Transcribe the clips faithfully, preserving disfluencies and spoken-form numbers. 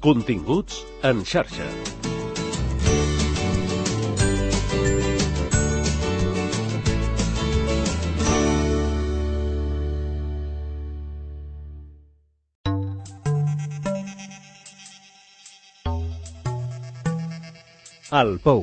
Continguts en xarxa. Al Pou.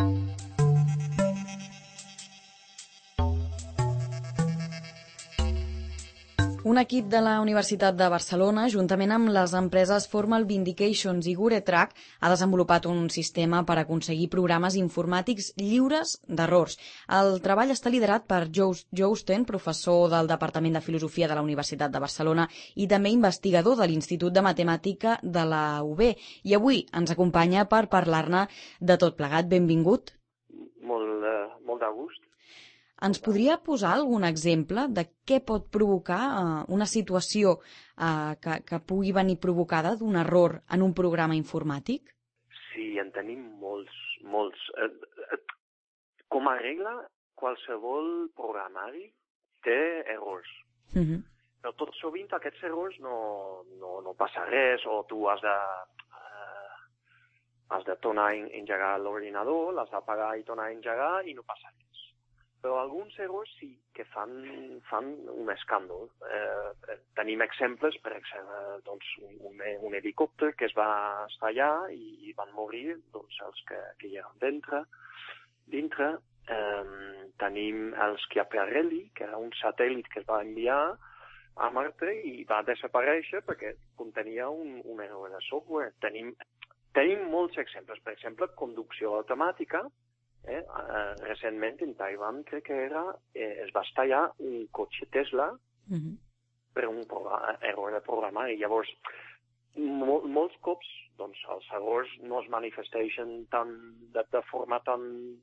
Un equip de la Universitat de Barcelona, juntament amb les empreses Formal Vindications i GureTrack, ha desenvolupat un sistema per aconseguir programes informàtics lliures d'errors. El treball està liderat per Joe Joosten, professor del Departament de Filosofia de la Universitat de Barcelona i també investigador de l'Institut de Matemàtica de la U B. I avui ens acompanya per parlar-ne de tot plegat. Benvingut. Molt, uh, molt de gust. Ens podria posar algun exemple de què pot provocar uh, una situació uh, que, que pugui venir provocada d'un error en un programa informàtic? Sí, en tenim molts, molts. Eh, eh, com a regla, qualsevol programari té errors. Uh-huh. Però tot sovint aquests errors no, no, no passa res, o tu has de, eh, has de tornar a engegar l'ordinador, l'has d'apagar i tornar a engegar i no passa res. Però alguns errors sí que fan, fan un escàndol. Eh, tenim exemples, per exemple, doncs, un, un helicòpter que es va estallar i van morir doncs, els que, que hi eren dintre. dintre. Eh, tenim el Schiaparelli, que era un satèl·lit que es va enviar a Marte i va desaparèixer perquè contenia un, un error de software. Tenim, tenim molts exemples. Per exemple, conducció automàtica. Eh, uh, recentment en Taiwan crec que era, eh, es va estallar un cotxe Tesla uh-huh. per un programa, error de programari. Llavors, mol, molts cops doncs, els errors no es manifesteixen tan, de, de forma tan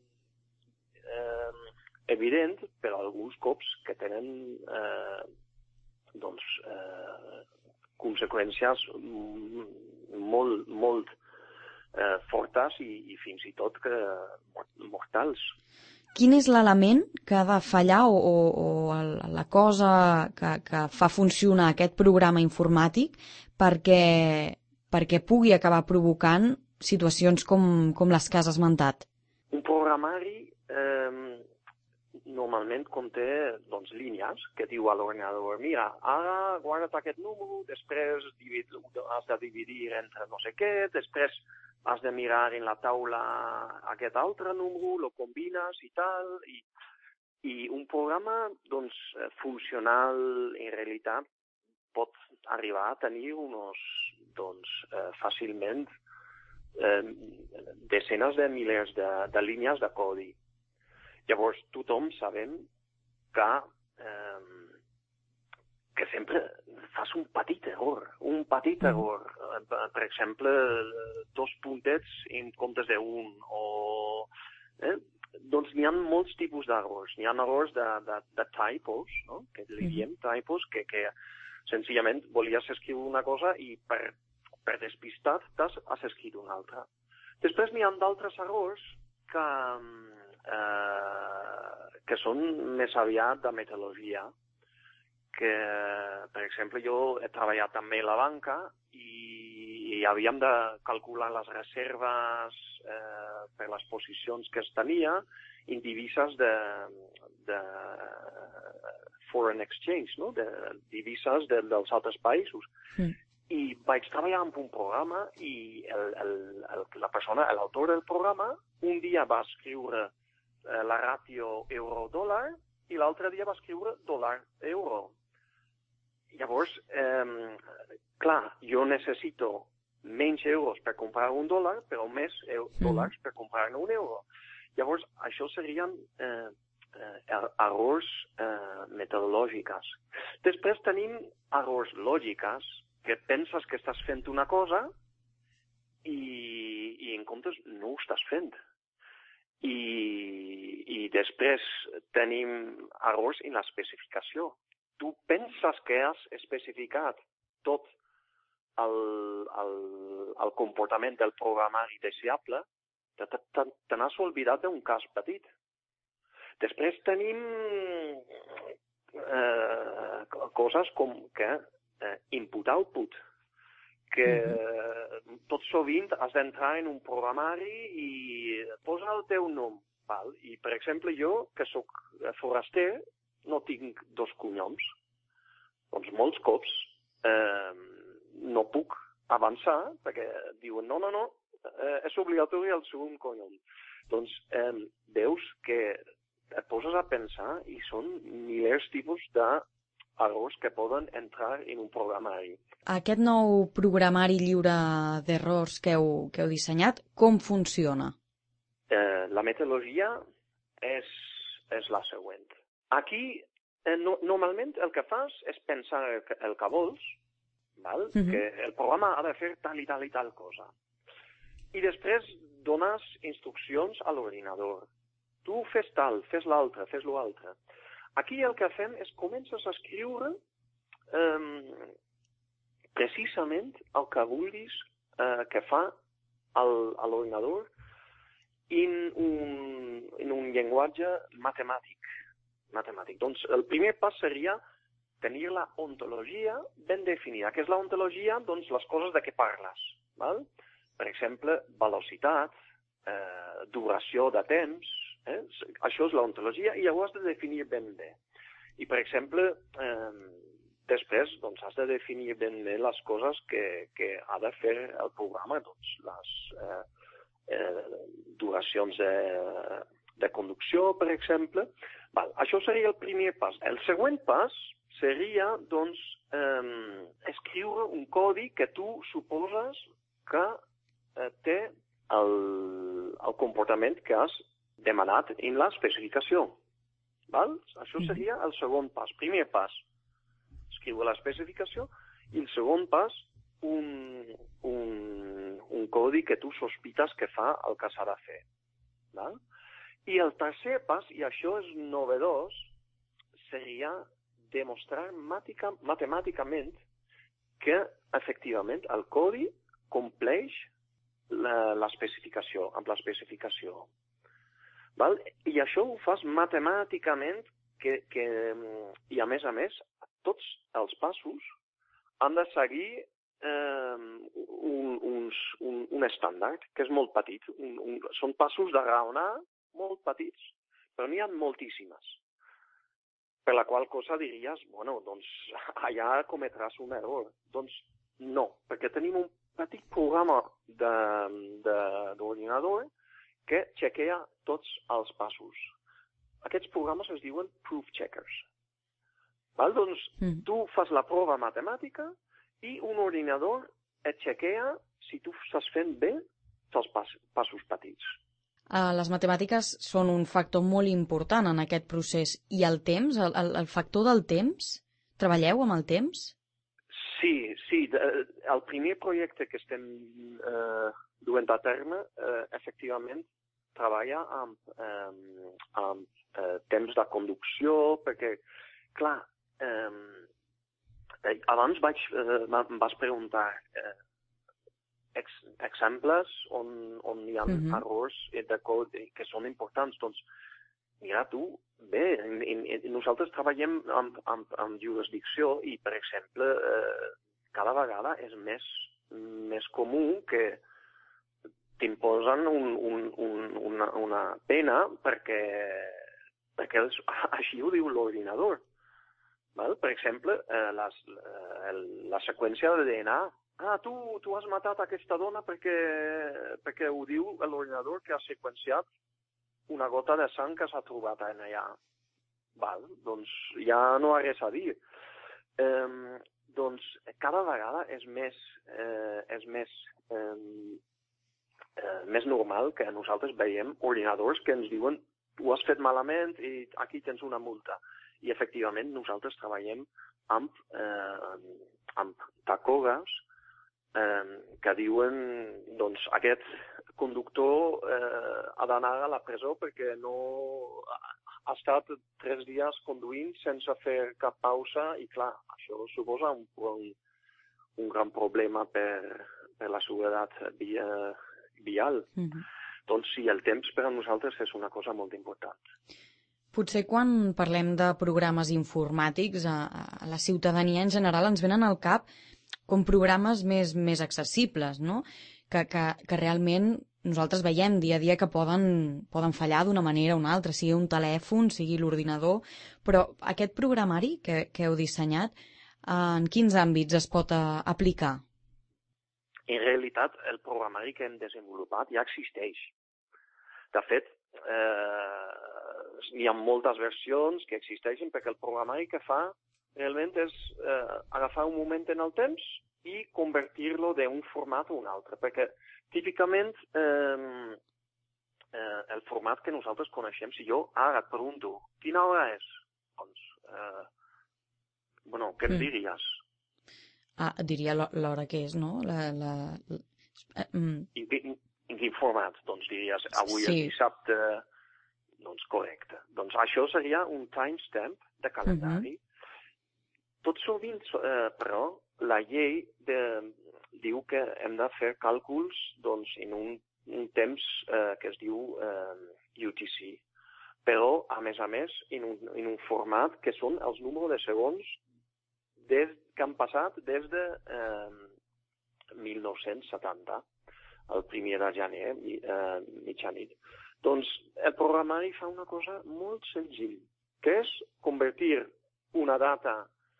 eh, evident, però alguns cops que tenen eh, doncs, eh, conseqüències molt, molt Eh, fortes i, i fins i tot que, mortals. Quin és l'element que ha de fallar o, o, o el, la cosa que, que fa funcionar aquest programa informàtic perquè, perquè pugui acabar provocant situacions com, com les que has esmentat? Un programari eh, normalment conté doncs, línies que diu a l'ordinador, mira, ara guarda't aquest número, després has de dividir entre no sé què, després has de mirar en la taula aquest altre número, lo combines i tal, i, i un programa doncs, funcional en realitat pot arribar a tenir unos, doncs, eh, fàcilment eh, desenes de milers de, de línies de codi. Llavors, tothom sabem que, eh, que sempre fas un petit error, un petit error. Per exemple, dos puntets en comptes d'un, o... Eh? Doncs n'hi ha molts tipus d'errors. N'hi ha errors de, de, de typos, no? Que li diem typos, que, que senzillament volies escriure una cosa i per, per despistat has, has escrit una altra. Després n'hi ha d'altres errors que, eh, que són més aviat de metodologia, que, per exemple, jo he treballat també a la banca i, i havíem de calcular les reserves eh, per les posicions que es tenia en divises de, de foreign exchange, no? De divises de, dels altres països. Mm. I vaig treballar amb un programa i el, el, el, la persona, l'autor del programa, un dia va escriure eh, la ràtio euro-dòlar i l'altre dia va escriure dòlar-euro. Llavors, eh, clar, jo necessito menys euros per comprar un dòlar, però més eu- dòlars per comprar un euro. Llavors, això serien eh, eh, errors eh, metodològiques. Després tenim errors lògiques, que penses que estàs fent una cosa i, i en comptes no ho estàs fent. I, i després tenim errors en l'especificació. Tu penses que has especificat tot el, el, el comportament del programari deseable, te, te, te n'has oblidat d'un cas petit. Després tenim eh, coses com que eh, input-output, que uh-huh. tot sovint has d'entrar en un programari i posa el teu nom. Val? I, per exemple, jo, que sóc foraster, no tinc dos cognoms. Doncs molts cops eh, no puc avançar perquè diuen no, no, no, eh, és obligatori el segon cognom. Doncs eh, veus que et poses a pensar i són milers tipus d'errors que poden entrar en un programari. Aquest nou programari lliure d'errors que heu, que heu dissenyat, com funciona? Eh, la metodologia és, és la següent. Aquí, eh, no, normalment el que fas és pensar el que, el que vols, val? Uh-huh. Que el programa ha de fer tal i tal i tal cosa. I després dones instruccions a l'ordinador. Tu fes tal, fes l'altre, fes l'altre. Aquí el que fem és comences a escriure eh, precisament el que vulguis eh, que fa el, l'ordinador en un, en un llenguatge matemàtic. matemàtic. Doncs el primer pas seria tenir la ontologia ben definida. Què és la ontologia? Doncs les coses de què parles. Val? Per exemple, velocitat, eh, duració de temps, eh? Això és la ontologia i ho has de definir ben bé. I, per exemple, eh, després doncs, has de definir ben bé les coses que, que ha de fer el programa, doncs, les eh, eh, duracions de, de conducció, per exemple. Val, això seria el primer pas. El següent pas seria, doncs, eh, escriure un codi que tu suposes que eh, té el, el comportament que has demanat en l'especificació. Val? Això seria el segon pas. Primer pas, escriure l'especificació, i el segon pas, un, un, un codi que tu sospites que fa el que s'ha de fer. Val? I el tercer pas, i això és novedós, seria demostrar matemàticament que, efectivament, el codi compleix l'especificació, amb l'especificació. Val? I això ho fas matemàticament que, que, i, a més a més, tots els passos han de seguir eh, un, uns, un, un estàndard que és molt petit. Un, un, són passos de raonar molt petits, però n'hi ha moltíssimes. Per la qual cosa diries, bueno, doncs allà cometràs un error. Doncs no, perquè tenim un petit programa d'ordinador que chequea tots els passos. Aquests programes es diuen proof checkers. Val? Doncs mm. tu fas la prova matemàtica i un ordinador et chequea si tu estàs fent bé els pas, passos petits. Uh, les matemàtiques són un factor molt important en aquest procés. I el temps, el, el, el factor del temps? Treballeu amb el temps? Sí, sí. El primer projecte que estem eh, duent a terme, eh, efectivament, treballa amb, eh, amb eh, temps de conducció, perquè, clar, eh, abans vaig, eh, em vas preguntar eh, ex, exemples on, on hi ha uh-huh. errors de codi que són importants. Doncs, mira tu, bé, en, en, nosaltres treballem amb, amb, amb jurisdicció i, per exemple, eh, cada vegada és més, més comú que t'imposen un, un, un, una, una pena perquè, perquè els, així ho diu l'ordinador. Val? Per exemple, eh, les, eh, la seqüència de D N A. Ah, tu, tu has matat aquesta dona perquè, perquè ho diu l'ordinador que ha seqüenciat una gota de sang que s'ha trobat allà. Val? Doncs ja no ha res a dir. Eh, doncs cada vegada és més, eh, és més, eh, eh, més normal que nosaltres veiem ordinadors que ens diuen tu has fet malament i aquí tens una multa. I efectivament nosaltres treballem amb, eh, amb tacògrafs eh, que diuen doncs aquest conductor eh, ha d'anar a la presó perquè no ha estat tres dies conduint sense fer cap pausa i clar, això suposa un, un, un gran problema per, per la seguretat via, vial. Mm-hmm. Doncs sí, el temps per a nosaltres és una cosa molt important. Potser quan parlem de programes informàtics a, a la ciutadania en general ens venen al cap com programes més, més accessibles, no? Que, que, que realment nosaltres veiem dia a dia que poden, poden fallar d'una manera o una altra, sigui un telèfon, sigui l'ordinador, però aquest programari que, que heu dissenyat, en quins àmbits es pot uh, aplicar? En realitat, el programari que hem desenvolupat ja existeix. De fet, eh, hi ha moltes versions que existeixen perquè el programari que fa realment és eh, agafar un moment en el temps i convertir-lo d'un format a un altre. Perquè típicament eh, eh, el format que nosaltres coneixem, si jo ara et pregunto quina hora és, doncs, eh, bueno, què em diries? Ah, diria l'hora que és, no? La, la, la... Mm. In, in, in quin format? Doncs diries, avui sí. és dissabte, doncs correcte. Doncs això seria un timestamp de calendari. Uh-huh. Tot sovint, eh, però, la llei de, diu que hem de fer càlculs doncs, en un, un temps eh, que es diu eh, U T C. Però, a més a més, en un, en un format que són els números de segons des, que han passat des de eh, mil nou-cents setanta, el primer de gener, eh, mitjanit. Doncs el programari fa una cosa molt senzill, que és convertir una data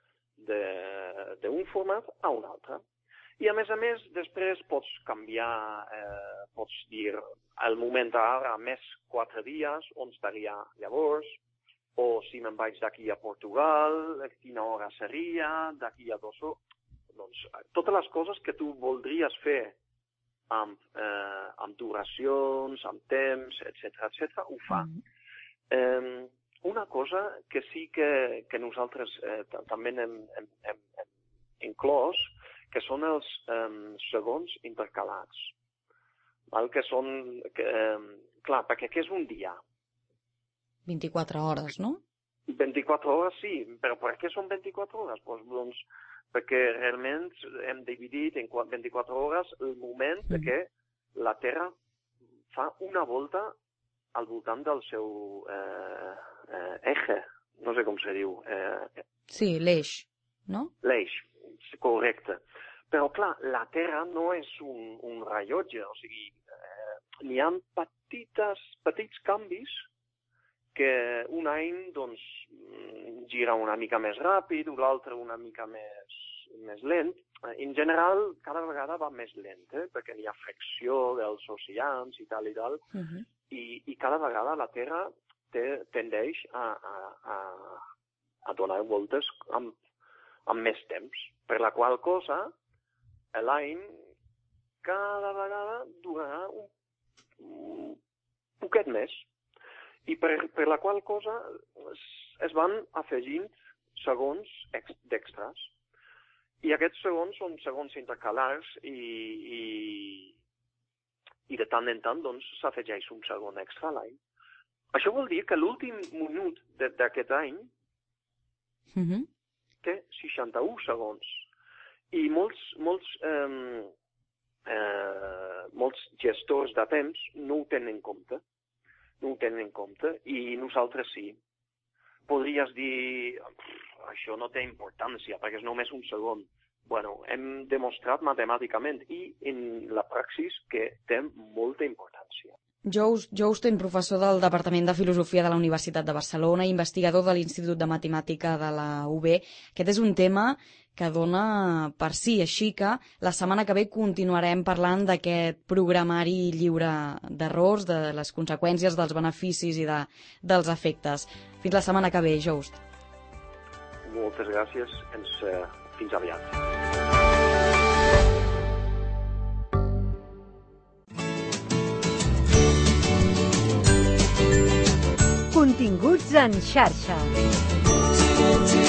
d'un format a un altre. I a més a més, després pots canviar, eh, pots dir al moment ara més quatre dies, on estaria llavors, o si me'n vaig d'aquí a Portugal, quina hora seria, d'aquí a dos hores. Doncs totes les coses que tu voldries fer amb, eh, amb duracions, amb temps, etcètera, etcètera, ho fa. Mm. Eh, una cosa que sí que, que nosaltres eh, també hem, hem, hem, hem inclòs, que són els eh, segons intercalats. Val? Que són, que, eh, clar, perquè què és un dia? vint-i-quatre hores, no? vint-i-quatre hores, sí, però per què són vint-i-quatre hores? Pues, doncs, perquè realment hem dividit en vint-i-quatre hores el moment mm. que la Terra fa una volta al voltant del seu eh, eh, eje, no sé com se diu. Eh, sí, l'eix, no? L'eix, correcte. Però, clar, la Terra no és un, un rellotge, o sigui, eh, n'hi ha petites, petits canvis que un any doncs, gira una mica més ràpid, l'altre una mica més, més lent. En general, cada vegada va més lent, eh? Perquè hi ha fricció dels oceans i tal i tal, uh-huh. I, i cada vegada la Terra te, tendeix a, a, a, a donar voltes amb, amb més temps, per la qual cosa l'any cada vegada durarà un, un poquet més. I per, per la qual cosa es, es van afegint segons d'extras. I aquests segons són segons intercalars i, i, i de tant en tant doncs, s'afegeix un segon extra a l'any. Això vol dir que l'últim minut d'aquest any mm-hmm. té seixanta-un segons. I molts, molts, eh, eh, molts gestors de temps no ho tenen en compte. No ho tenen en compte, i nosaltres sí. Podries dir, això no té importància, perquè és només un segon. Bueno, hem demostrat matemàticament i en la praxis que té molta importància. Jo Austen, professor del Departament de Filosofia de la Universitat de Barcelona, investigador de l'Institut de Matemàtica de la U B. Aquest és un tema que dona per si, així que la setmana que ve continuarem parlant d'aquest programari lliure d'errors, de les conseqüències, dels beneficis i de, dels efectes. Fins la setmana que ve, Joust. Moltes gràcies. Ens, eh, fins aviat. Continguts en xarxa.